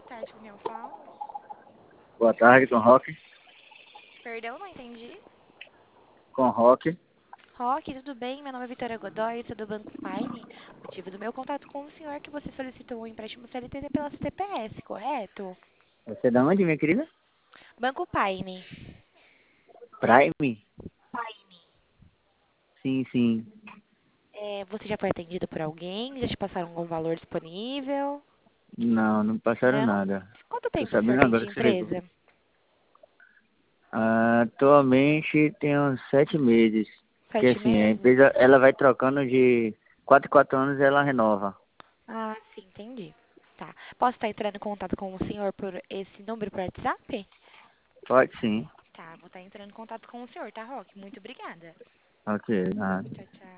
boa tarde, com quem eu falo? Boa tarde, com Roque. Perdão, não entendi. Com Roque. Roque, tudo bem? Meu nome é Vitória Godoy, sou do Banco Paine. O motivo do meu contato com o senhor é que você solicitou um empréstimo CLT pela CTPS, correto? Você é da onde, minha querida? Banco Paine. Prime? Sim, sim. Você já foi atendido por alguém? Já te passaram algum valor disponível? Não, não passaram Não? nada. Quanto Tô tempo o senhor sabendo tem de agora que você ligou. empresa? Atualmente tem uns 7 meses. Que 7 assim, a meses? empresa ela vai trocando de 4 em 4 anos e ela renova. Ah, sim, entendi. Tá. Posso estar entrando em contato com o senhor por esse número por WhatsApp? Pode sim. Tá, vou estar entrando em contato com o senhor, tá, Roque? Muito obrigada. Ok, nada. Tchau, tchau.